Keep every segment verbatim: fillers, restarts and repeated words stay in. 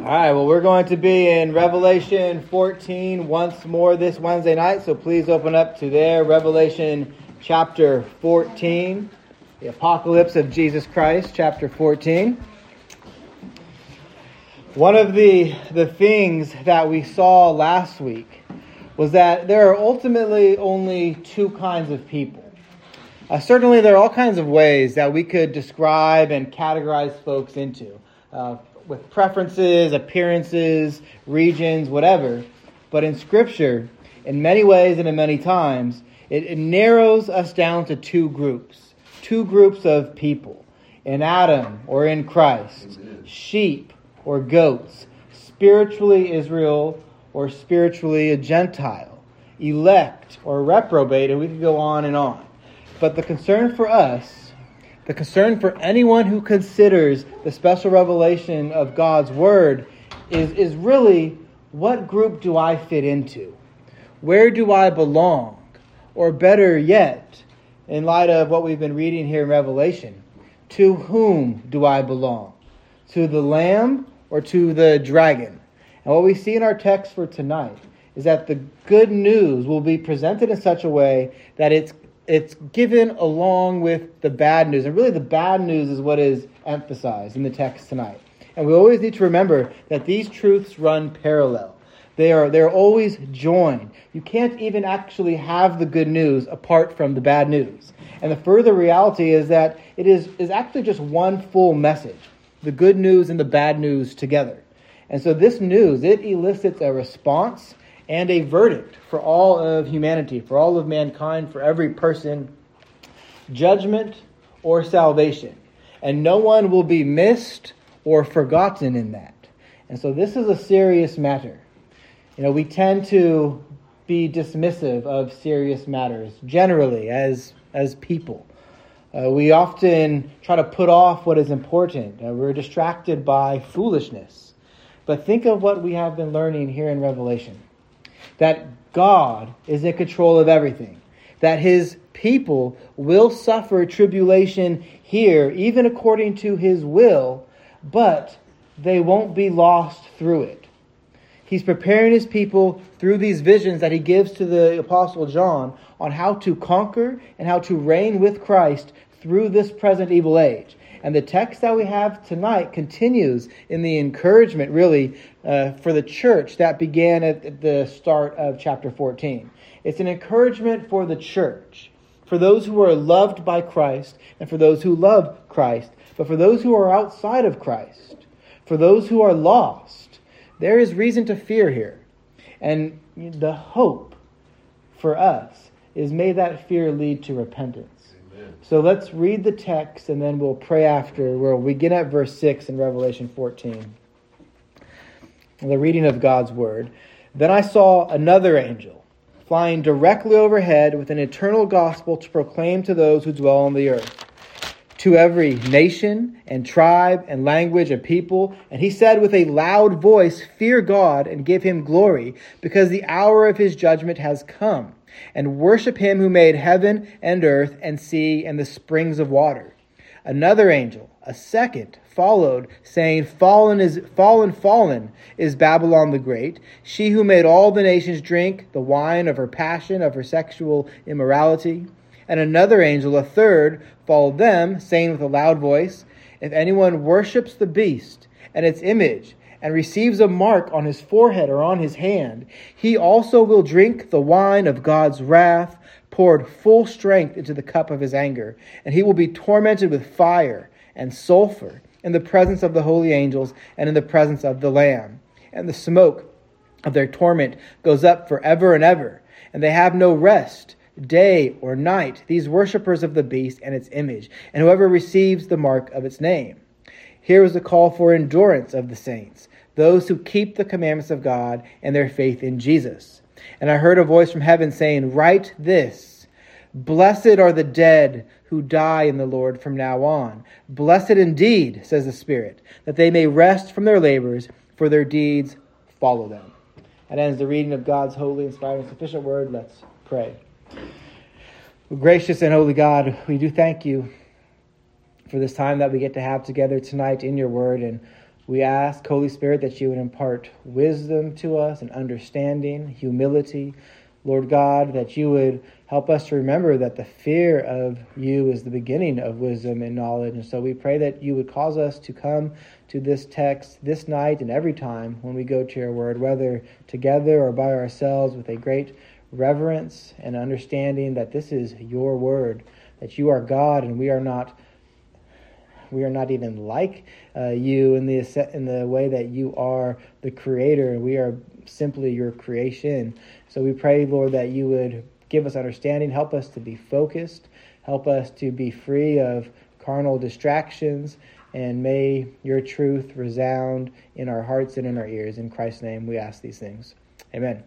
All right, well, we're going to be in Revelation fourteen once more this Wednesday night, so please open up to there, Revelation chapter fourteen, the Apocalypse of Jesus Christ, chapter fourteen. One of the, the things that we saw last week was that there are ultimately only two kinds of people. Uh, certainly, there are all kinds of ways that we could describe and categorize folks into. Uh, with preferences, appearances, regions, whatever. But in Scripture, in many ways and in many times, it, it narrows us down to two groups. Two groups of people. In Adam or in Christ. Amen. Sheep or goats. Spiritually Israel or spiritually a Gentile. Elect or reprobate, and we could go on and on. But the concern for us, the concern for anyone who considers the special revelation of God's Word is, is really, what group do I fit into? Where do I belong? Or better yet, in light of what we've been reading here in Revelation, to whom do I belong? To the Lamb or to the dragon? And what we see in our text for tonight is that the good news will be presented in such a way that it's It's given along with the bad news. And really the bad news is what is emphasized in the text tonight. And we always need to remember that these truths run parallel. They are they're always joined. You can't even actually have the good news apart from the bad news. And the further reality is that it is, is actually just one full message. The good news and the bad news together. And so this news, it elicits a response and a verdict for all of humanity, for all of mankind, for every person, judgment or salvation. And no one will be missed or forgotten in that. And so this is a serious matter. You know, we tend to be dismissive of serious matters, generally, as, as people. Uh, we often try to put off what is important. Uh, we're distracted by foolishness. But think of what we have been learning here in Revelation. That God is in control of everything. That His people will suffer tribulation here, even according to His will, but they won't be lost through it. He's preparing His people through these visions that He gives to the Apostle John on how to conquer and how to reign with Christ through this present evil age. And the text that we have tonight continues in the encouragement, really, uh, for the church that began at the start of chapter fourteen. It's an encouragement for the church, for those who are loved by Christ and for those who love Christ. But for those who are outside of Christ, for those who are lost, there is reason to fear here. And the hope for us is, may that fear lead to repentance. So let's read the text and then we'll pray after. We'll begin at verse six in Revelation fourteen. The reading of God's Word. Then I saw another angel flying directly overhead with an eternal gospel to proclaim to those who dwell on the earth, to every nation and tribe and language and people. And he said with a loud voice, "Fear God and give Him glory, because the hour of His judgment has come. And worship Him who made heaven and earth and sea and the springs of water." Another angel, a second, followed, saying, Fallen is fallen, fallen is Babylon the Great, she who made all the nations drink the wine of her passion, of her sexual immorality. And another angel, a third, followed them, saying with a loud voice, If anyone worships the beast and its image, and receives a mark on his forehead or on his hand, he also will drink the wine of God's wrath, poured full strength into the cup of His anger. And he will be tormented with fire and sulfur in the presence of the holy angels and in the presence of the Lamb. And the smoke of their torment goes up forever and ever. And they have no rest, day or night, these worshippers of the beast and its image, and whoever receives the mark of its name. Here is the call for endurance of the saints, those who keep the commandments of God and their faith in Jesus. And I heard a voice from heaven saying, Write this, Blessed are the dead who die in the Lord from now on. Blessed indeed, says the Spirit, that they may rest from their labors, for their deeds follow them. That ends the reading of God's holy, inspired, and sufficient word. Let's pray. Gracious and holy God, we do thank You for this time that we get to have together tonight in Your word. And We ask, Holy Spirit, that you would impart wisdom to us and understanding, humility. Lord God, that you would help us to remember that the fear of you is the beginning of wisdom and knowledge. And so we pray that you would cause us to come to this text this night and every time when we go to your word, whether together or by ourselves, with a great reverence and understanding that this is your word, that you are God and we are not We are not even like uh, you in the in the way that you are the creator. We are simply your creation. So we pray, Lord, that you would give us understanding, help us to be focused, help us to be free of carnal distractions, and may your truth resound in our hearts and in our ears. In Christ's name we ask these things. Amen.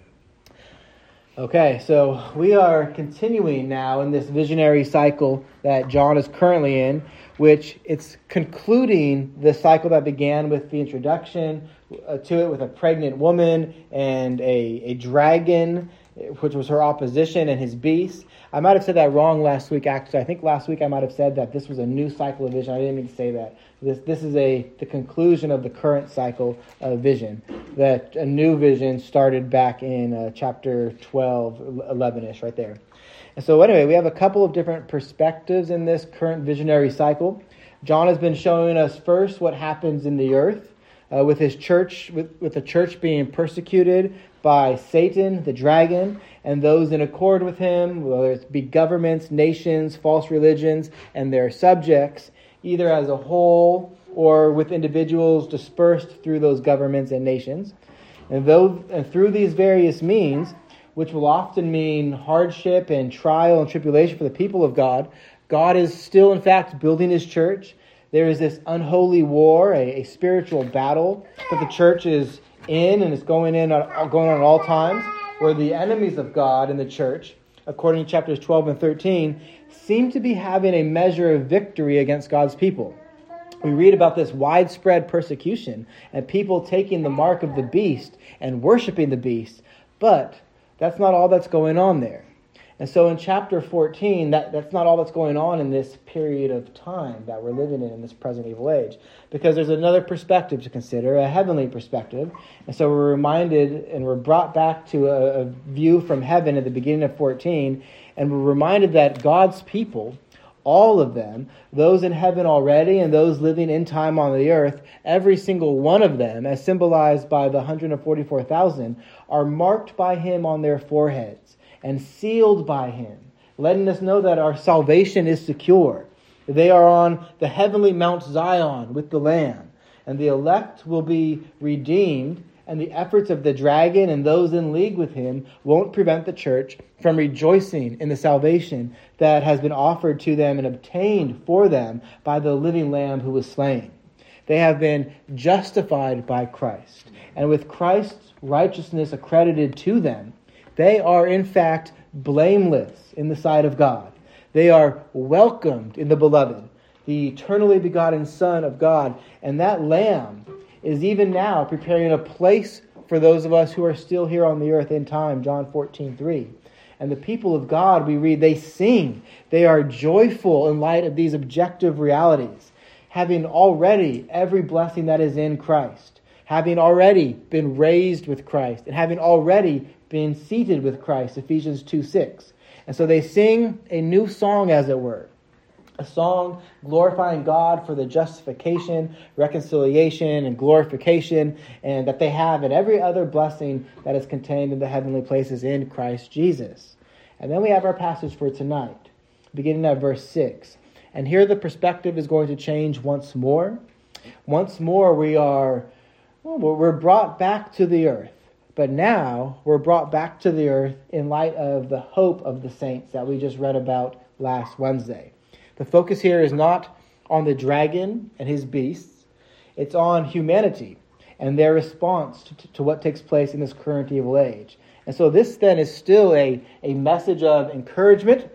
Okay, so we are continuing now in this visionary cycle that John is currently in, which it's concluding the cycle that began with the introduction uh, to it with a pregnant woman and a, a dragon, which was her opposition, and his beast. I might have said that wrong last week, actually. I think last week I might have said that this was a new cycle of vision. I didn't mean to say that. This this is a the conclusion of the current cycle of vision. That a new vision started back in uh, chapter twelve, eleven-ish, right there. And so anyway, we have a couple of different perspectives in this current visionary cycle. John has been showing us first what happens in the earth uh, with his church, with, with the church being persecuted by Satan, the dragon, and those in accord with him, whether it be governments, nations, false religions, and their subjects, either as a whole or with individuals dispersed through those governments and nations. And, though, and through these various means, which will often mean hardship and trial and tribulation for the people of God, God is still, in fact, building his church. There is this unholy war, a, a spiritual battle that the church is in and is going in on, going on at all times, where the enemies of God in the church, according to chapters twelve and thirteen, seem to be having a measure of victory against God's people. We read about this widespread persecution and people taking the mark of the beast and worshiping the beast, but that's not all that's going on there. And so in chapter fourteen, that, that's not all that's going on in this period of time that we're living in, in this present evil age. Because there's another perspective to consider, a heavenly perspective. And so we're reminded and we're brought back to a, a view from heaven at the beginning of fourteen. And we're reminded that God's people, all of them, those in heaven already and those living in time on the earth, every single one of them, as symbolized by the one hundred forty-four thousand, are marked by him on their foreheads and sealed by him, letting us know that our salvation is secure. They are on the heavenly Mount Zion with the Lamb, and the elect will be redeemed, and the efforts of the dragon and those in league with him won't prevent the church from rejoicing in the salvation that has been offered to them and obtained for them by the living Lamb who was slain. They have been justified by Christ, and with Christ's righteousness accredited to them, they are in fact blameless in the sight of God. They are welcomed in the beloved, the eternally begotten Son of God, and that Lamb is even now preparing a place for those of us who are still here on the earth in time, John fourteen three. And the people of God, we read, they sing. They are joyful in light of these objective realities, having already every blessing that is in Christ, having already been raised with Christ, and having already been seated with Christ, Ephesians two six. And so they sing a new song, as it were. A song glorifying God for the justification, reconciliation, and glorification, and that they have in every other blessing that is contained in the heavenly places in Christ Jesus. And then we have our passage for tonight, beginning at verse six. And here the perspective is going to change once more. Once more we are, well, we're brought back to the earth. But now we're brought back to the earth in light of the hope of the saints that we just read about last Wednesday. The focus here is not on the dragon and his beasts. It's on humanity and their response to, to what takes place in this current evil age. And so this then is still a, a message of encouragement.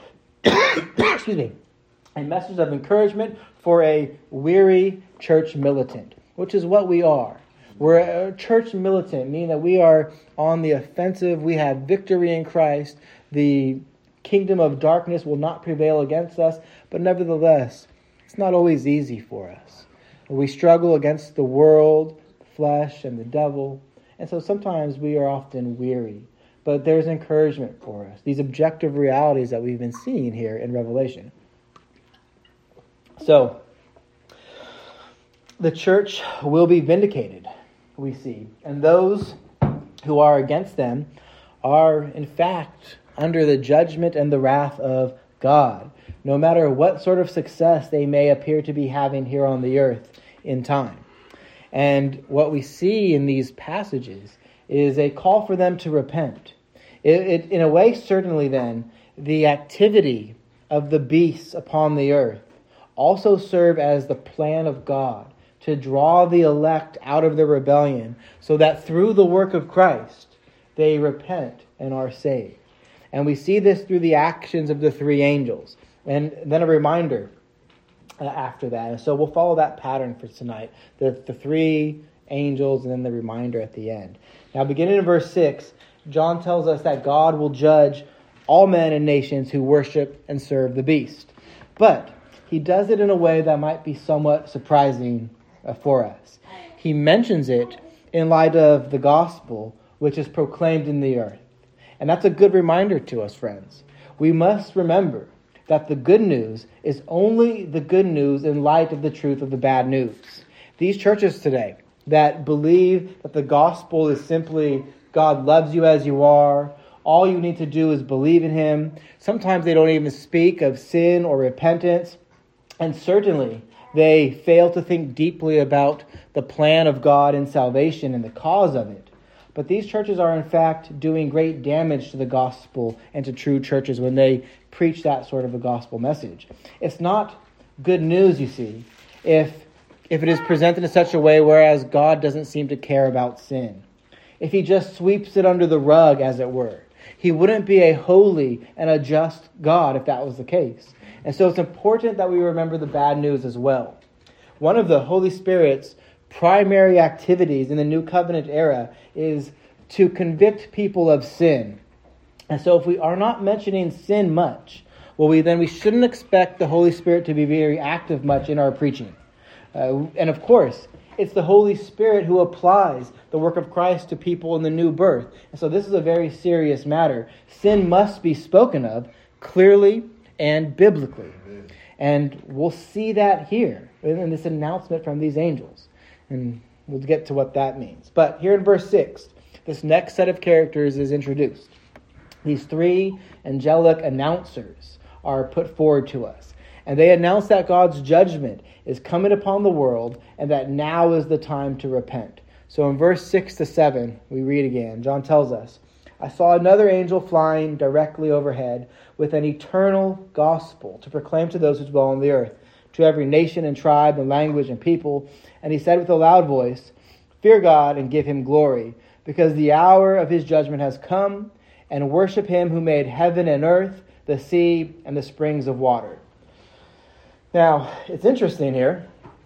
Excuse me. A message of encouragement for a weary church militant, which is what we are. We're a church militant, meaning that we are on the offensive. We have victory in Christ. The kingdom of darkness will not prevail against us. But nevertheless, it's not always easy for us. We struggle against the world, the flesh, and the devil. And so sometimes we are often weary. But there's encouragement for us. These objective realities that we've been seeing here in Revelation. So, the church will be vindicated, we see. And those who are against them are, in fact, under the judgment and the wrath of God, no matter what sort of success they may appear to be having here on the earth in time. And what we see in these passages is a call for them to repent. It, it, in a way, certainly then, the activity of the beasts upon the earth also serve as the plan of God to draw the elect out of their rebellion so that through the work of Christ, they repent and are saved. And we see this through the actions of the three angels. And then a reminder uh, after that. And so we'll follow that pattern for tonight. The, the three angels and then the reminder at the end. Now, beginning in verse six, John tells us that God will judge all men and nations who worship and serve the beast. But he does it in a way that might be somewhat surprising uh, for us. He mentions it in light of the gospel, which is proclaimed in the earth. And that's a good reminder to us, friends. We must remember that the good news is only the good news in light of the truth of the bad news. These churches today that believe that the gospel is simply God loves you as you are, all you need to do is believe in him. Sometimes they don't even speak of sin or repentance. And certainly they fail to think deeply about the plan of God in salvation and the cause of it. But these churches are in fact doing great damage to the gospel and to true churches when they preach that sort of a gospel message. It's not good news, you see, if, if it is presented in such a way whereas God doesn't seem to care about sin. If he just sweeps it under the rug, as it were. He wouldn't be a holy and a just God if that was the case. And so it's important that we remember the bad news as well. One of the Holy Spirit's primary activities in the New Covenant era is to convict people of sin. And so if we are not mentioning sin much, well, we then we shouldn't expect the Holy Spirit to be very active much in our preaching. Uh, and of course, it's the Holy Spirit who applies the work of Christ to people in the new birth. And so this is a very serious matter. Sin must be spoken of clearly and biblically. Amen. And we'll see that here in this announcement from these angels. And we'll get to what that means. But here in verse six, this next set of characters is introduced. These three angelic announcers are put forward to us. And they announce that God's judgment is coming upon the world and that now is the time to repent. So in verse six to seven, we read again. John tells us, I saw another angel flying directly overhead with an eternal gospel to proclaim to those who dwell on the earth, to every nation and tribe and language and people. And he said with a loud voice, fear God and give him glory, because the hour of his judgment has come, and worship him who made heaven and earth, the sea, and the springs of water. Now, it's interesting here.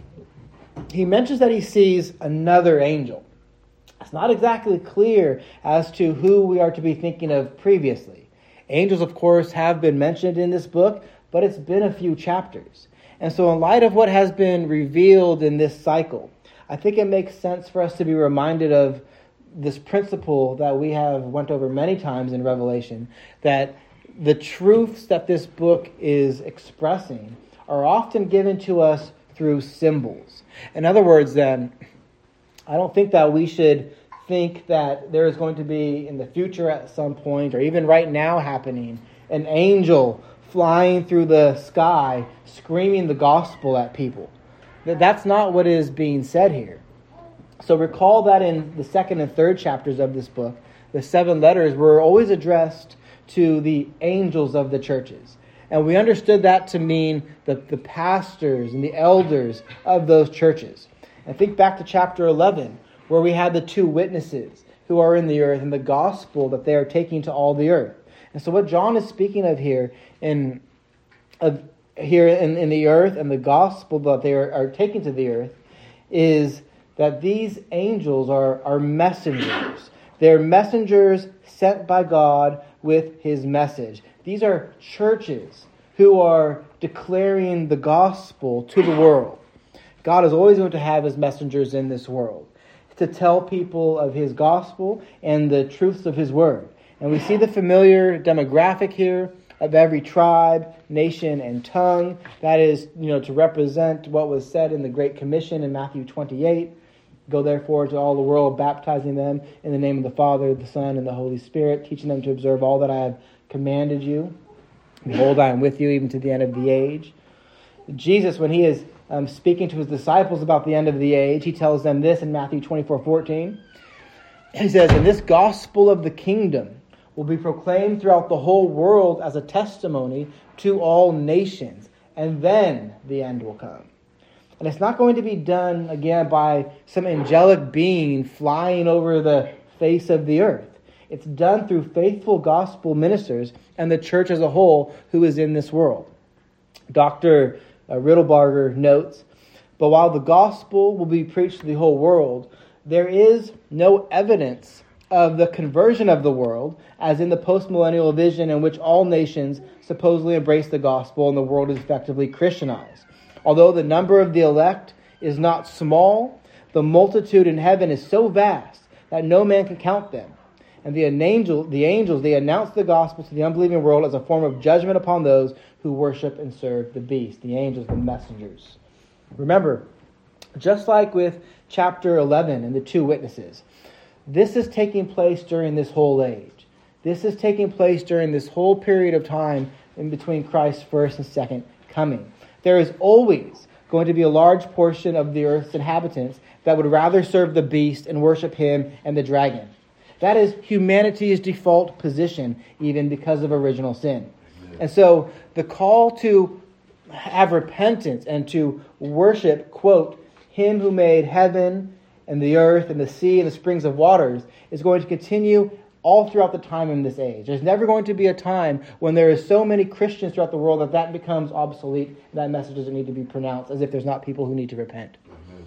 He mentions that he sees another angel. It's not exactly clear as to who we are to be thinking of previously. Angels, of course, have been mentioned in this book, but it's been a few chapters. And so in light of what has been revealed in this cycle, I think it makes sense for us to be reminded of this principle that we have went over many times in Revelation, that the truths that this book is expressing are often given to us through symbols. In other words, then, I don't think that we should think that there is going to be in the future at some point, or even right now happening, an angel flying through the sky screaming the gospel at people. That's not what is being said here. So recall that in the second and third chapters of this book, the seven letters were always addressed to the angels of the churches. And we understood that to mean the, the pastors and the elders of those churches. And think back to chapter eleven, where we had the two witnesses who are in the earth and the gospel that they are taking to all the earth. And so what John is speaking of here in of here in, in the earth and the gospel that they are, are taking to the earth is that these angels are, are messengers. They're messengers sent by God with his message. These are churches who are declaring the gospel to the world. God is always going to have his messengers in this world to tell people of his gospel and the truths of his word. And we see the familiar demographic here of every tribe, nation, and tongue. That is, you know, to represent what was said in the Great Commission in Matthew twenty-eight. Go therefore to all the world, baptizing them in the name of the Father, the Son, and the Holy Spirit, teaching them to observe all that I have commanded you. Behold, I am with you even to the end of the age. Jesus, when he is um, speaking to his disciples about the end of the age, he tells them this in Matthew twenty-four fourteen. He says, "And this gospel of the kingdom will be proclaimed throughout the whole world as a testimony to all nations, and then the end will come." And it's not going to be done, again, by some angelic being flying over the face of the earth. It's done through faithful gospel ministers and the church as a whole who is in this world. Doctor Riddlebarger notes, "But while the gospel will be preached to the whole world, there is no evidence of the conversion of the world, as in the post-millennial vision in which all nations supposedly embrace the gospel and the world is effectively Christianized. Although the number of the elect is not small, the multitude in heaven is so vast that no man can count them. And the angel, the angels, they announce the gospel to the unbelieving world as a form of judgment upon those who worship and serve the beast." The angels, the messengers. Remember, just like with chapter eleven and the two witnesses, this is taking place during this whole age. This is taking place during this whole period of time in between Christ's first and second coming. There is always going to be a large portion of the earth's inhabitants that would rather serve the beast and worship him and the dragon. That is humanity's default position, even because of original sin. And so the call to have repentance and to worship, quote, him who made heaven and the earth and the sea and the springs of waters, is going to continue all throughout the time in this age. There's never going to be a time when there is so many Christians throughout the world that that becomes obsolete, and that message doesn't need to be pronounced, as if there's not people who need to repent. Mm-hmm.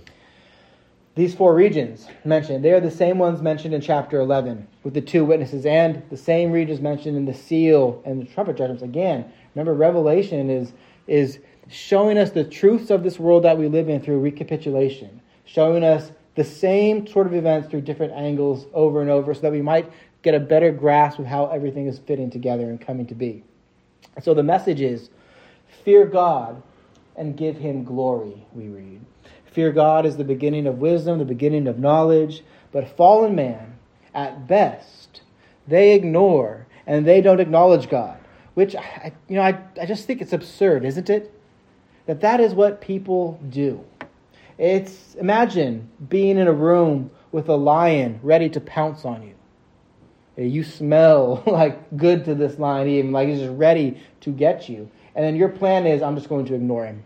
These four regions mentioned, they are the same ones mentioned in chapter eleven with the two witnesses, and the same regions mentioned in the seal and the trumpet judgments. Again, remember, Revelation is, is showing us the truths of this world that we live in through recapitulation, showing us the same sort of events through different angles over and over so that we might get a better grasp of how everything is fitting together and coming to be. And so the message is, fear God and give him glory, we read. Fear God is the beginning of wisdom, the beginning of knowledge, but fallen man, at best, they ignore and they don't acknowledge God, which, I, you know, I, I just think it's absurd, isn't it? That that is what people do. It's, imagine being in a room with a lion ready to pounce on you. You smell like good to this lion, even like he's just ready to get you. And then your plan is, I'm just going to ignore him.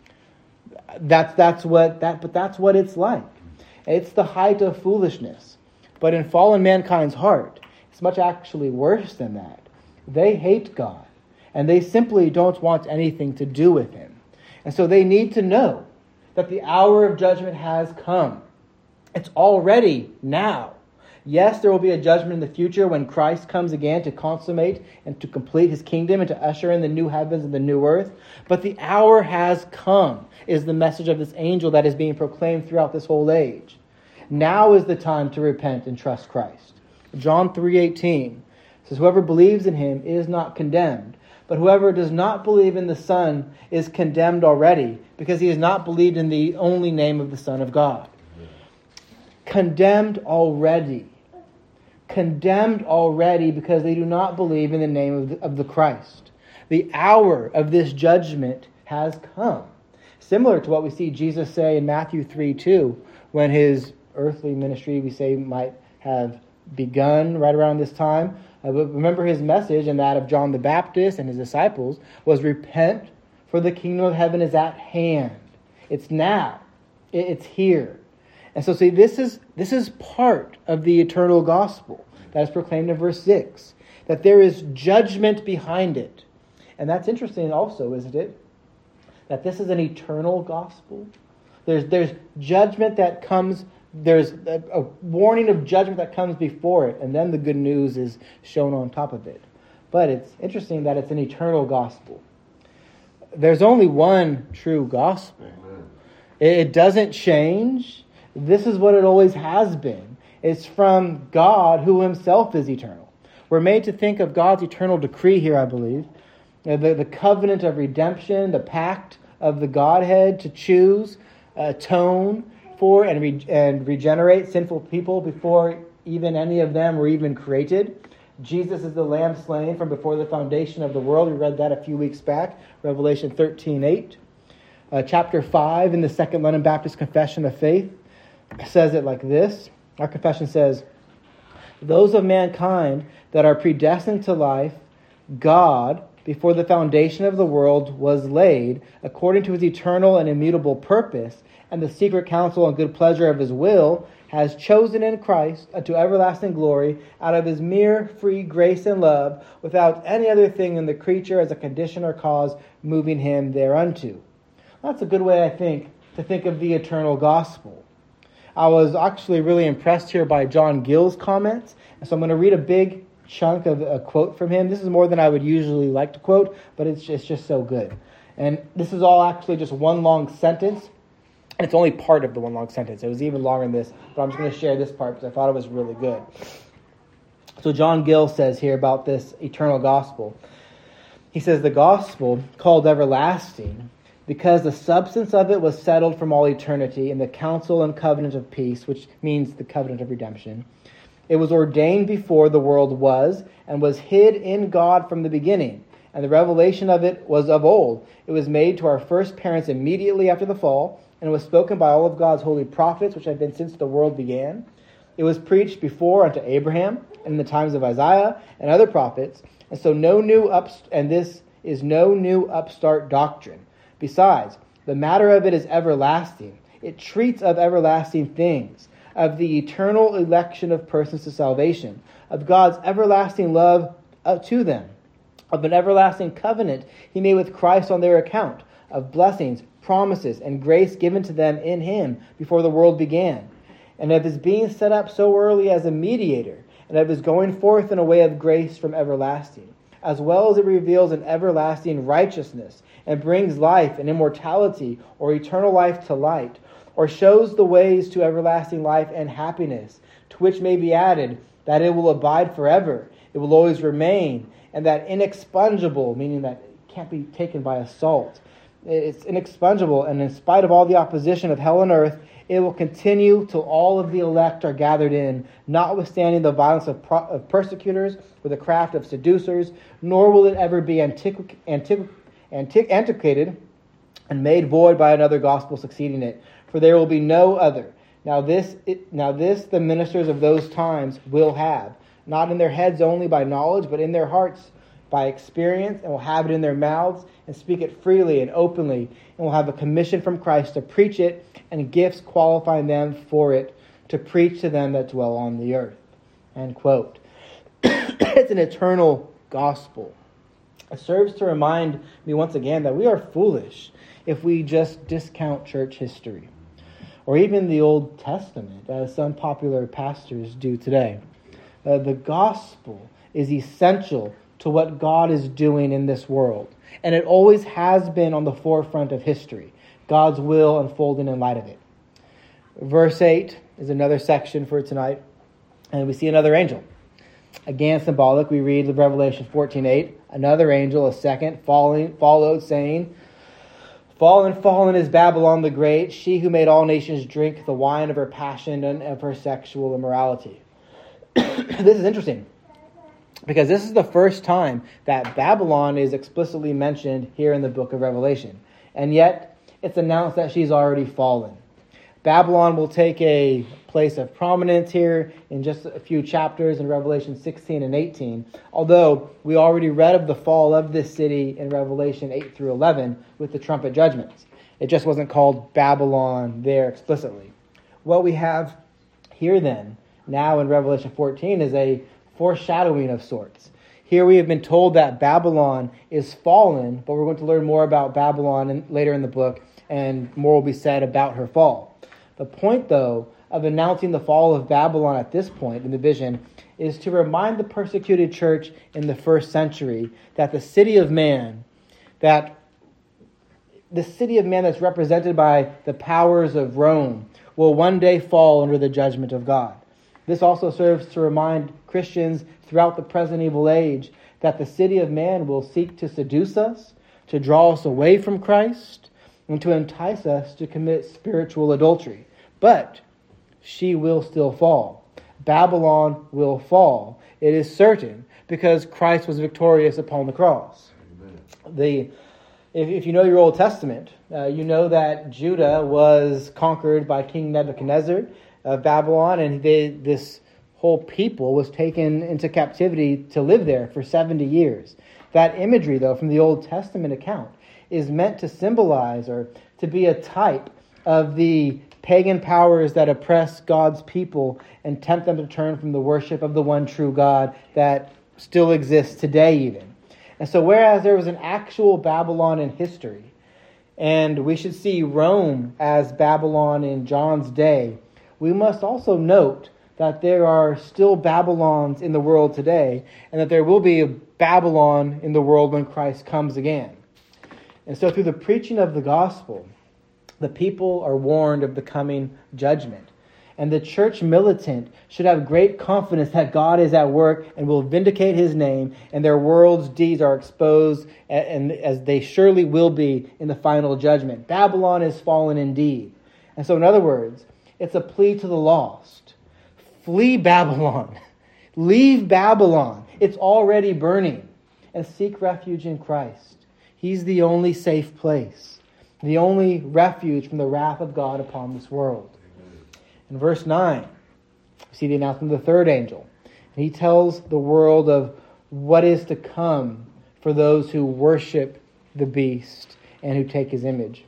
That's that's what that but that's what it's like. It's the height of foolishness. But in fallen mankind's heart, it's much actually worse than that. They hate God, and they simply don't want anything to do with him. And so they need to know that the hour of judgment has come. It's already now. Yes, there will be a judgment in the future when Christ comes again to consummate and to complete his kingdom and to usher in the new heavens and the new earth. But the hour has come, is the message of this angel that is being proclaimed throughout this whole age. Now is the time to repent and trust Christ. John three eighteen says, "Whoever believes in him is not condemned, but whoever does not believe in the Son is condemned already, because he has not believed in the only name of the Son of God." Condemned already. Condemned already because they do not believe in the name of the, of the Christ. The hour of this judgment has come. Similar to what we see Jesus say in Matthew three two, when his earthly ministry, we say, might have begun right around this time. Uh, but remember his message, and that of John the Baptist and his disciples, was repent, for the kingdom of heaven is at hand. It's now. It, it's here. And so see, this is this is part of the eternal gospel that is proclaimed in verse six, that there is judgment behind it. And that's interesting also, isn't it? That this is an eternal gospel. There's there's judgment that comes, there's a, a warning of judgment that comes before it, and then the good news is shown on top of it. But it's interesting that it's an eternal gospel. There's only one true gospel. It doesn't change. This is what it always has been. It's from God, who himself is eternal. We're made to think of God's eternal decree here, I believe. The, the covenant of redemption, the pact of the Godhead to choose, atone for, and, re, and regenerate sinful people before even any of them were even created. Jesus is the Lamb slain from before the foundation of the world. We read that a few weeks back, Revelation thirteen eight. Uh, chapter five in the Second London Baptist Confession of Faith says it like this. Our confession says, "Those of mankind that are predestined to life, God, before the foundation of the world was laid, according to his eternal and immutable purpose, and the secret counsel and good pleasure of his will, has chosen in Christ unto everlasting glory out of his mere free grace and love, without any other thing in the creature as a condition or cause moving him thereunto." That's a good way, I think, to think of the eternal gospel. I was actually really impressed here by John Gill's comments, and so I'm going to read a big chunk of a quote from him. This is more than I would usually like to quote, but it's just, it's just so good. And this is all actually just one long sentence. It's only part of the one long sentence. It was even longer than this, but I'm just going to share this part because I thought it was really good. So John Gill says here about this eternal gospel. He says, "The gospel, called everlasting, because the substance of it was settled from all eternity in the counsel and covenant of peace," which means the covenant of redemption. "It was ordained before the world was, and was hid in God from the beginning. And the revelation of it was of old. It was made to our first parents immediately after the fall, and was spoken by all of God's holy prophets, which have been since the world began. It was preached before unto Abraham, and in the times of Isaiah and other prophets, and so no new upst- and this is no new upstart doctrine. Besides, the matter of it is everlasting. It treats of everlasting things, of the eternal election of persons to salvation, of God's everlasting love to them, of an everlasting covenant he made with Christ on their account, of blessings, promises, and grace given to them in him before the world began, and of his being set up so early as a mediator, and of his going forth in a way of grace from everlasting, as well as it reveals an everlasting righteousness, and brings life and immortality or eternal life to light, or shows the ways to everlasting life and happiness, to which may be added that it will abide forever, it will always remain, and that inexpugnable," meaning that it can't be taken by assault, it's inexpugnable, and in spite of all the opposition of hell and earth, it will continue till all of the elect are gathered in, notwithstanding the violence of, pro- of persecutors or the craft of seducers, nor will it ever be antiqu- antiqu- antiqu- antiquated and made void by another gospel succeeding it. For there will be no other. Now this, it, now this the ministers of those times will have, not in their heads only by knowledge, but in their hearts by experience, and will have it in their mouths, and speak it freely and openly, and will have a commission from Christ to preach it, and gifts qualifying them for it, to preach to them that dwell on the earth." End quote. It's an eternal gospel. It serves to remind me once again that we are foolish if we just discount church history, or even the Old Testament, as some popular pastors do today. Uh, the gospel is essential to what God is doing in this world. And it always has been on the forefront of history. God's will unfolding in light of it. Verse eight is another section for tonight. And we see another angel. Again, symbolic, we read Revelation fourteen eight. Another angel, a second, falling, followed, saying, "Fallen, fallen is Babylon the Great, she who made all nations drink the wine of her passion and of her sexual immorality." This is interesting, because this is the first time that Babylon is explicitly mentioned here in the book of Revelation. And yet, it's announced that she's already fallen. Babylon will take a place of prominence here in just a few chapters in Revelation sixteen and eighteen, although we already read of the fall of this city in Revelation eight through eleven with the trumpet judgments. It just wasn't called Babylon there explicitly. What we have here then, now in Revelation fourteen, is a foreshadowing of sorts. Here we have been told that Babylon is fallen, but we're going to learn more about Babylon in, later in the book, and more will be said about her fall. The point, though, of announcing the fall of Babylon at this point in the vision is to remind the persecuted church in the first century that the city of man, that the city of man that's represented by the powers of Rome will one day fall under the judgment of God. This also serves to remind Christians throughout the present evil age that the city of man will seek to seduce us, to draw us away from Christ, and to entice us to commit spiritual adultery. But she will still fall. Babylon will fall. It is certain, because Christ was victorious upon the cross. Amen. The if, if you know your Old Testament, uh, you know that Judah was conquered by King Nebuchadnezzar of Babylon, and they, this whole people was taken into captivity to live there for seventy years. That imagery, though, from the Old Testament account is meant to symbolize or to be a type of the pagan powers that oppress God's people and tempt them to turn from the worship of the one true God that still exists today even. And so whereas there was an actual Babylon in history, and we should see Rome as Babylon in John's day, we must also note that there are still Babylons in the world today, and that there will be a Babylon in the world when Christ comes again. And so through the preaching of the gospel, the people are warned of the coming judgment. And the church militant should have great confidence that God is at work and will vindicate his name, and their world's deeds are exposed, and as they surely will be in the final judgment. Babylon is fallen indeed. And so in other words, it's a plea to the lost. Flee Babylon. Leave Babylon. It's already burning. And seek refuge in Christ. He's the only safe place. The only refuge from the wrath of God upon this world. In verse nine, we see the announcement of the third angel. And he tells the world of what is to come for those who worship the beast and who take his image.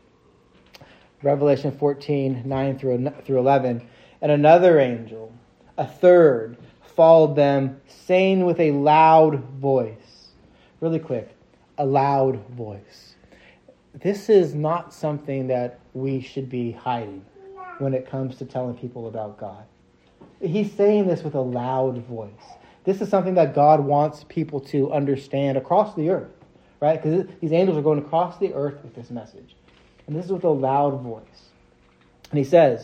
Revelation fourteen, nine through eleven. And another angel, a third, followed them, saying with a loud voice. Really quick, a loud voice. This is not something that we should be hiding when it comes to telling people about God. He's saying this with a loud voice. This is something that God wants people to understand across the earth, right? Because these angels are going across the earth with this message. And this is with a loud voice. And he says,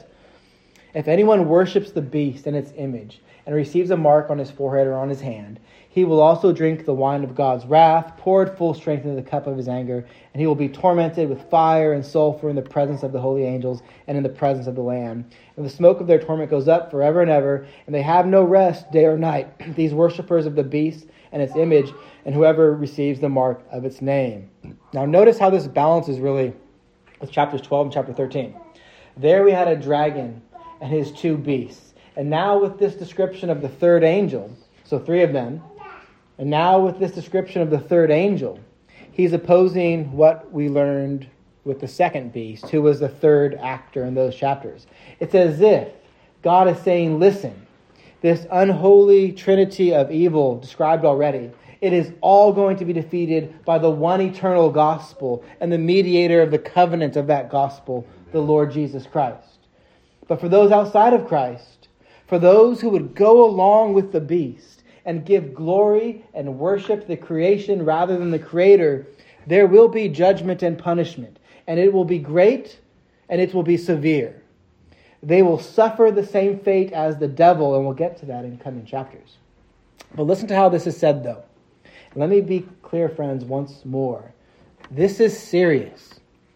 if anyone worships the beast and its image and receives a mark on his forehead or on his hand, he will also drink the wine of God's wrath, poured full strength into the cup of his anger, and he will be tormented with fire and sulfur in the presence of the holy angels and in the presence of the Lamb. And the smoke of their torment goes up forever and ever, and they have no rest day or night, these worshippers of the beast and its image, and whoever receives the mark of its name. Now notice how this balances really with chapters twelve and chapter thirteen. There we had a dragon and his two beasts. And now with this description of the third angel, so three of them, and now with this description of the third angel, he's opposing what we learned with the second beast, who was the third actor in those chapters. It's as if God is saying, listen, this unholy trinity of evil described already, it is all going to be defeated by the one eternal gospel and the mediator of the covenant of that gospel, the Lord Jesus Christ. But for those outside of Christ, for those who would go along with the beast, and give glory and worship the creation rather than the Creator, there will be judgment and punishment. And it will be great and it will be severe. They will suffer the same fate as the devil, and we'll get to that in coming chapters. But listen to how this is said, though. Let me be clear, friends, once more. This is serious.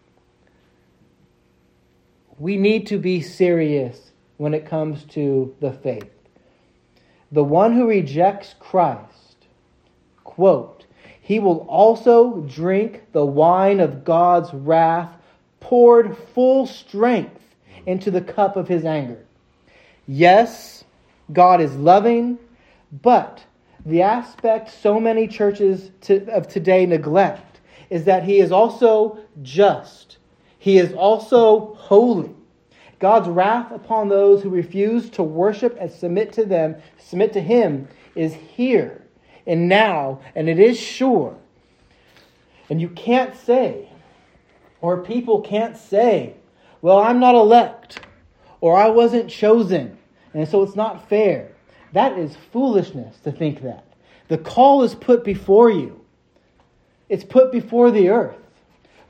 We need to be serious when it comes to the faith. The one who rejects Christ, quote, he will also drink the wine of God's wrath, poured full strength into the cup of his anger. Yes, God is loving, but the aspect so many churches to, of today neglect is that he is also just. He is also holy. God's wrath upon those who refuse to worship and submit to them, submit to him, is here and now, and it is sure. And you can't say, or people can't say, well, I'm not elect, or I wasn't chosen, and so it's not fair. That is foolishness to think that. The call is put before you. It's put before the earth.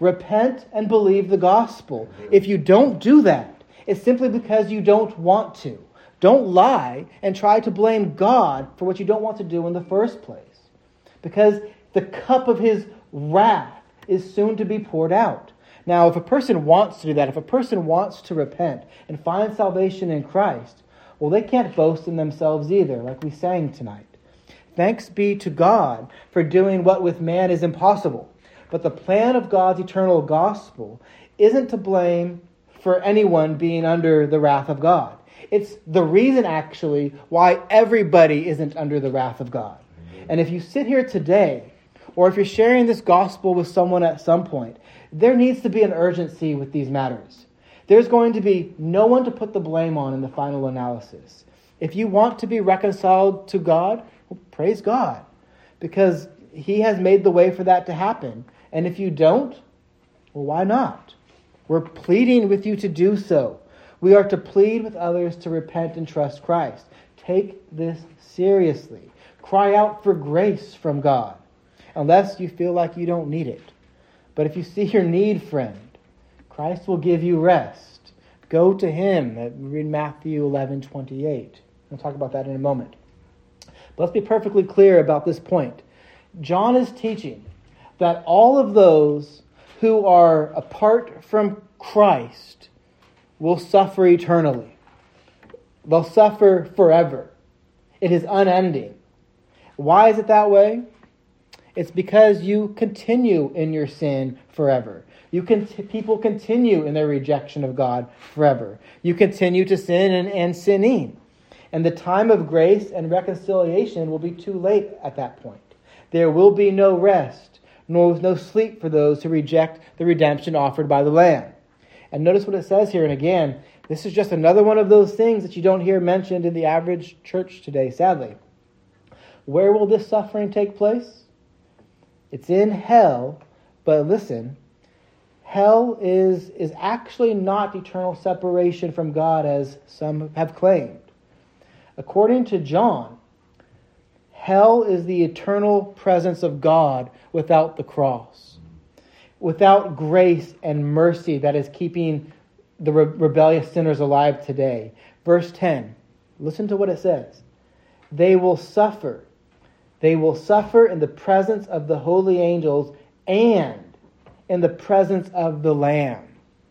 Repent and believe the gospel. If you don't do that, it's simply because you don't want to. Don't lie and try to blame God for what you don't want to do in the first place. Because the cup of his wrath is soon to be poured out. Now, if a person wants to do that, if a person wants to repent and find salvation in Christ, well, they can't boast in themselves either, like we sang tonight. Thanks be to God for doing what with man is impossible. But the plan of God's eternal gospel isn't to blame for anyone being under the wrath of God. It's the reason, actually, why everybody isn't under the wrath of God. And if you sit here today, or if you're sharing this gospel with someone at some point, there needs to be an urgency with these matters. There's going to be no one to put the blame on in the final analysis. If you want to be reconciled to God, well, praise God, because he has made the way for that to happen. And if you don't, well, why not? We're pleading with you to do so. We are to plead with others to repent and trust Christ. Take this seriously. Cry out for grace from God, unless you feel like you don't need it. But if you see your need, friend, Christ will give you rest. Go to him. Read Matthew eleven twenty-eight. We'll talk about that in a moment. But let's be perfectly clear about this point. John is teaching that all of those who are apart from Christ will suffer eternally. They'll suffer forever. It is unending. Why is it that way? It's because you continue in your sin forever. You can, people continue in their rejection of God forever. You continue to sin and, and sinning. And the time of grace and reconciliation will be too late at that point. There will be no rest, nor no sleep for those who reject the redemption offered by the Lamb. And notice what it says here. And again, this is just another one of those things that you don't hear mentioned in the average church today, sadly. Where will this suffering take place? It's in hell, but listen, hell is, is actually not eternal separation from God as some have claimed. According to John, hell is the eternal presence of God without the cross, without grace and mercy that is keeping the re- rebellious sinners alive today. Verse ten, listen to what it says. They will suffer. They will suffer in the presence of the holy angels and in the presence of the Lamb.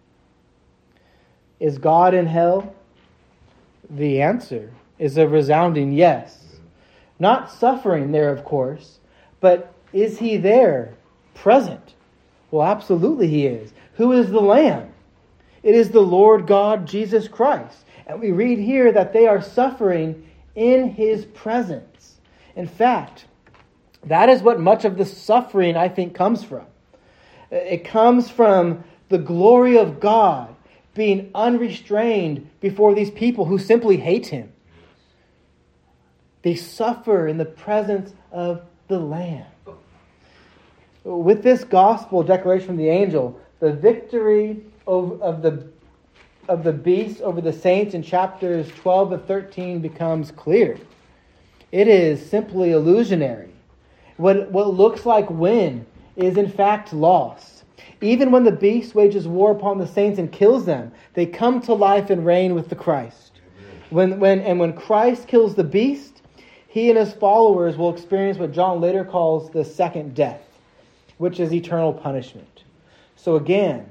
Is God in hell? The answer is a resounding yes. Not suffering there, of course, but is he there, present? Well, absolutely he is. Who is the Lamb? It is the Lord God, Jesus Christ. And we read here that they are suffering in his presence. In fact, that is what much of the suffering, I think, comes from. It comes from the glory of God being unrestrained before these people who simply hate him. They suffer in the presence of the Lamb. With this gospel declaration from the angel, the victory of, of the of the beast over the saints in chapters twelve and thirteen becomes clear. It is simply illusionary. What, what looks like win is in fact loss. Even when the beast wages war upon the saints and kills them, they come to life and reign with the Christ. When, when, and when Christ kills the beast, he and his followers will experience what John later calls the second death, which is eternal punishment. So again,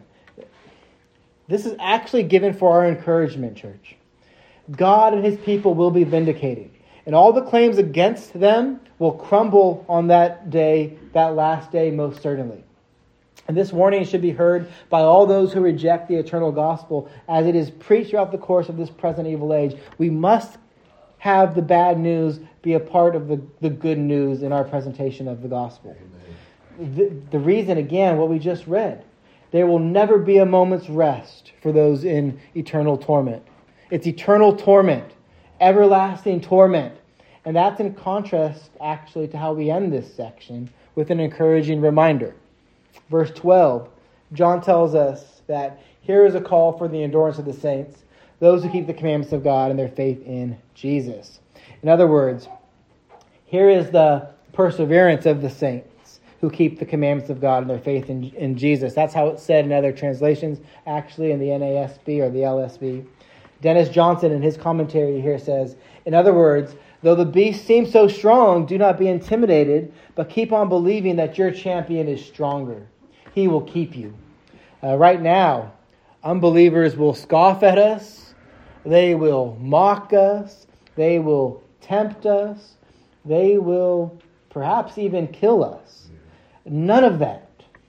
this is actually given for our encouragement, church. God and his people will be vindicated, and all the claims against them will crumble on that day, that last day, most certainly. And this warning should be heard by all those who reject the eternal gospel as it is preached throughout the course of this present evil age. We must have the bad news be a part of the, the good news in our presentation of the gospel. The, the reason, again, what we just read, there will never be a moment's rest for those in eternal torment. It's eternal torment, everlasting torment. And that's in contrast, actually, to how we end this section with an encouraging reminder. Verse twelve, John tells us that here is a call for the endurance of the saints, those who keep the commandments of God and their faith in Jesus. In other words, here is the perseverance of the saints who keep the commandments of God and their faith in, in Jesus. That's how it's said in other translations, actually in the N A S B or the L S B. Dennis Johnson in his commentary here says, in other words, though the beast seems so strong, do not be intimidated, but keep on believing that your champion is stronger. He will keep you. Uh, right now, unbelievers will scoff at us. They will mock us. They will tempt us. They will perhaps even kill us. None of that,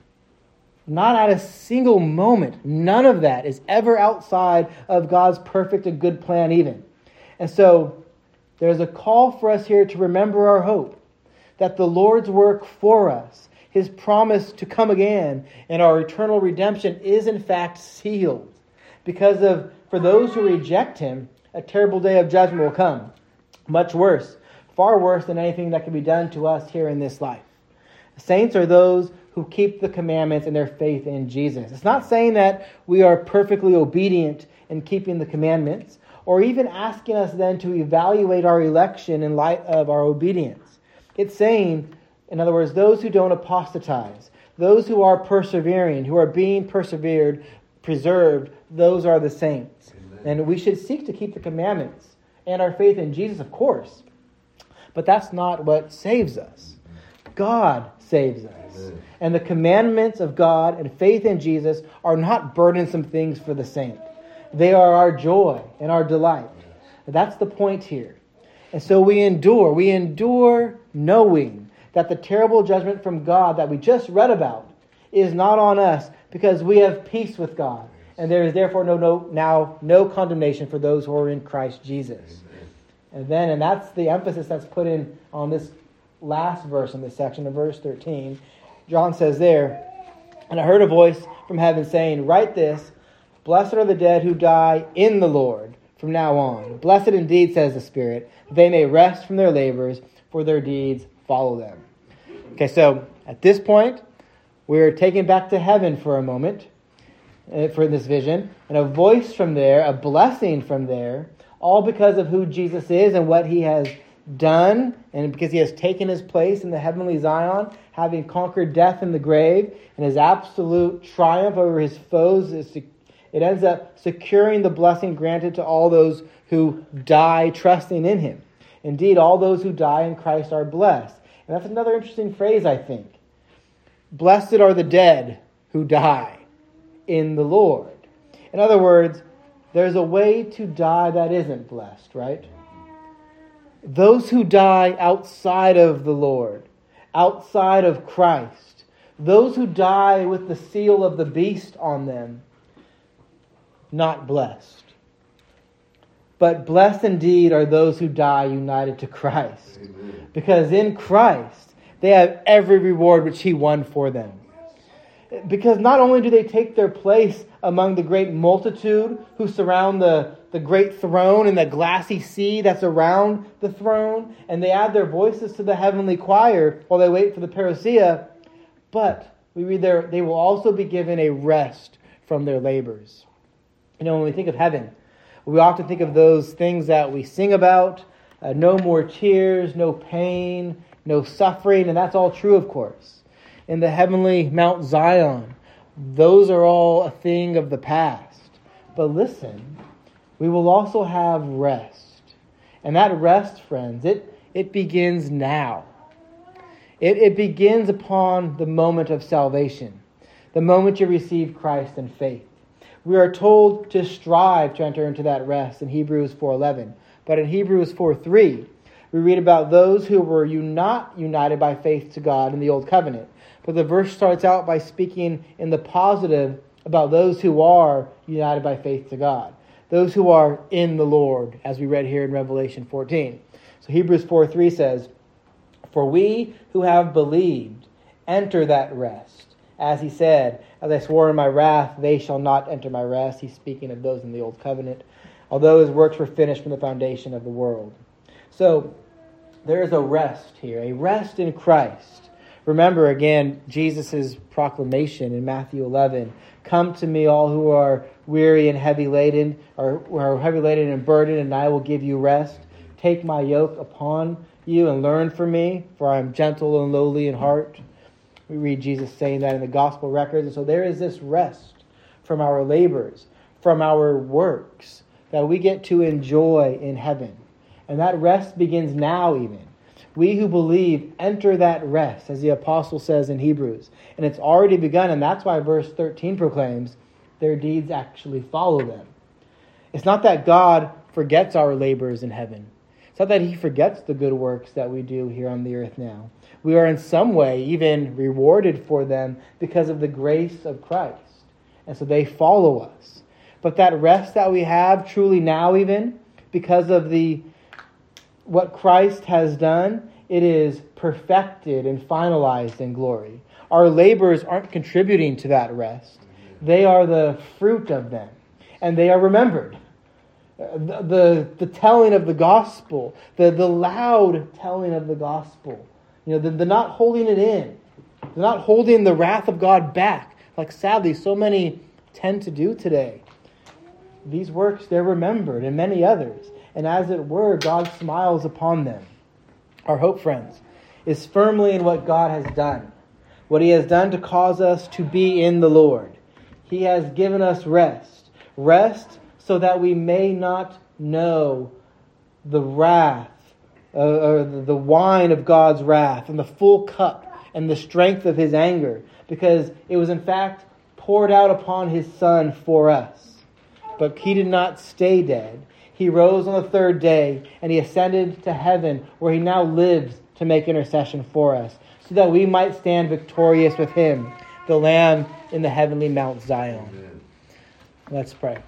not at a single moment, none of that is ever outside of God's perfect and good plan even. And so there's a call for us here to remember our hope, that the Lord's work for us, His promise to come again, and our eternal redemption is in fact sealed. Because of, for those who reject Him, a terrible day of judgment will come. Much worse, far worse than anything that can be done to us here in this life. Saints are those who keep the commandments and their faith in Jesus. It's not saying that we are perfectly obedient in keeping the commandments, or even asking us then to evaluate our election in light of our obedience. It's saying, in other words, those who don't apostatize, those who are persevering, who are being persevered, preserved, those are the saints. Amen. And we should seek to keep the commandments and our faith in Jesus, of course. But that's not what saves us. God saves us. Amen. And the commandments of God and faith in Jesus are not burdensome things for the saint. They are our joy and our delight. That's the point here. And so we endure. We endure knowing that the terrible judgment from God that we just read about is not on us, because we have peace with God. And there is therefore no, no now no condemnation for those who are in Christ Jesus. And then, and that's the emphasis that's put in on this last verse in this section of verse thirteen. John says there, and I heard a voice from heaven saying, write this, blessed are the dead who die in the Lord from now on. Blessed indeed, says the Spirit, they may rest from their labors, for their deeds follow them. Okay, so at this point, we're taken back to heaven for a moment uh, for this vision, and a voice from there, a blessing from there, all because of who Jesus is and what He has done, and because He has taken His place in the heavenly Zion, having conquered death in the grave, and His absolute triumph over His foes. Is, it ends up securing the blessing granted to all those who die trusting in Him. Indeed, all those who die in Christ are blessed. And that's another interesting phrase, I think. Blessed are the dead who die in the Lord. In other words, there's a way to die that isn't blessed, right? Those who die outside of the Lord, outside of Christ, those who die with the seal of the beast on them, not blessed. But blessed indeed are those who die united to Christ. Amen. Because in Christ, they have every reward which He won for them. Because not only do they take their place among the great multitude who surround the, the great throne and the glassy sea that's around the throne, and they add their voices to the heavenly choir while they wait for the parousia, but we read there, they will also be given a rest from their labors. You know, when we think of heaven, we often think of those things that we sing about, uh, no more tears, no pain, no suffering, and that's all true, of course. In the heavenly Mount Zion, those are all a thing of the past. But listen, we will also have rest. And that rest, friends, it, it begins now. It, it begins upon the moment of salvation, the moment you receive Christ in faith. We are told to strive to enter into that rest in Hebrews four eleven. But in Hebrews four three, we read about those who were not united by faith to God in the Old Covenant. But the verse starts out by speaking in the positive about those who are united by faith to God. Those who are in the Lord, as we read here in Revelation fourteen. So Hebrews four three says, for we who have believed enter that rest. As He said, as I swore in my wrath, they shall not enter my rest. He's speaking of those in the Old Covenant, although His works were finished from the foundation of the world. So there is a rest here, a rest in Christ. Remember again Jesus' proclamation in Matthew eleven. Come to me, all who are weary and heavy laden, or are heavy laden and burdened, and I will give you rest. Take my yoke upon you and learn from me, for I am gentle and lowly in heart. We read Jesus saying that in the gospel records. And so there is this rest from our labors, from our works, that we get to enjoy in heaven. And that rest begins now even. We who believe enter that rest, as the apostle says in Hebrews. And it's already begun, and that's why verse thirteen proclaims, their deeds actually follow them. It's not that God forgets our labors in heaven. It's not that he forgets the good works that we do here on the earth now. We are in some way even rewarded for them because of the grace of Christ. And so they follow us. But that rest that we have truly now even, because of the what Christ has done, it is perfected and finalized in glory. Our labors aren't contributing to that rest. They are the fruit of them. And they are remembered. The, the, the telling of the gospel, the, the loud telling of the gospel. You know, the, the not holding it in. The not holding the wrath of God back, like sadly so many tend to do today. These works, they're remembered, and many others. And as it were, God smiles upon them. Our hope, friends, is firmly in what God has done. What he has done to cause us to be in the Lord. He has given us rest. Rest so that we may not know the wrath, uh, or the wine of God's wrath, and the full cup, and the strength of his anger. Because it was in fact poured out upon his Son for us. But he did not stay dead. He rose on the third day, and he ascended to heaven, where he now lives to make intercession for us, so that we might stand victorious with him, the Lamb in the heavenly Mount Zion. Amen. Let's pray.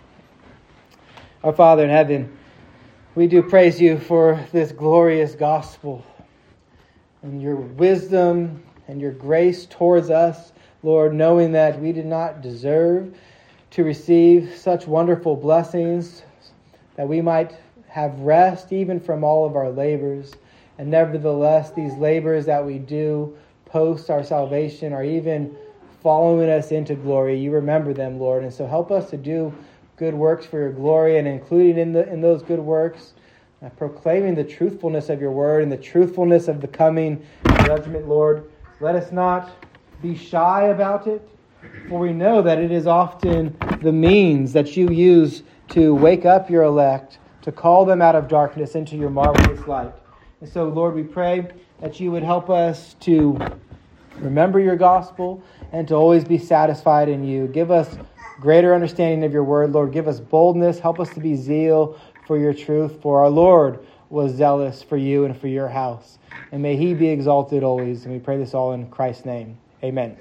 Our Father in heaven, we do praise you for this glorious gospel, and your wisdom and your grace towards us, Lord, knowing that we did not deserve to receive such wonderful blessings, that we might have rest even from all of our labors. And nevertheless, these labors that we do post our salvation are even following us into glory. You remember them, Lord. And so help us to do good works for your glory, and including in the in those good works, uh, proclaiming the truthfulness of your word and the truthfulness of the coming judgment, Lord. Let us not be shy about it, for we know that it is often the means that you use to wake up your elect, to call them out of darkness into your marvelous light. And so, Lord, we pray that you would help us to remember your gospel and to always be satisfied in you. Give us greater understanding of your word, Lord. Give us boldness. Help us to be zeal for your truth. For our Lord was zealous for you and for your house. And may he be exalted always. And we pray this all in Christ's name. Amen.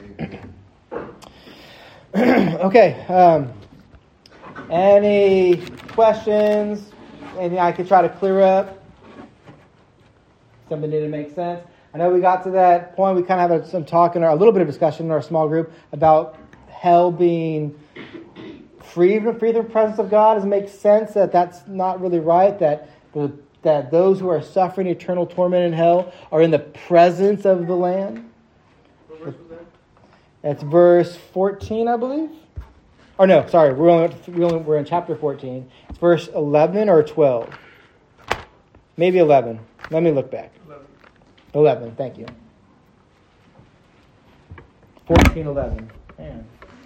Okay. Um, any questions? Anything I could try to clear up? Something didn't make sense? I know we got to that point. We kind of had some talk in our, a little bit of discussion in our small group about hell being free from, free from the presence of God. Does it make sense that that's not really right? That the, that those who are suffering eternal torment in hell are in the presence of the Lamb? What verse was that? That's verse fourteen, I believe. Or no, sorry, we're only, we only we're in chapter fourteen. It's verse eleven or twelve. Maybe eleven. Let me look back. eleven. eleven, thank you. fourteen eleven. Man.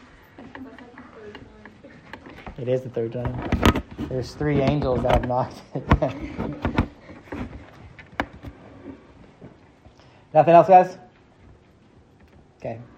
It is the third time. There's three angels that have knocked it down. Nothing else, guys? Okay.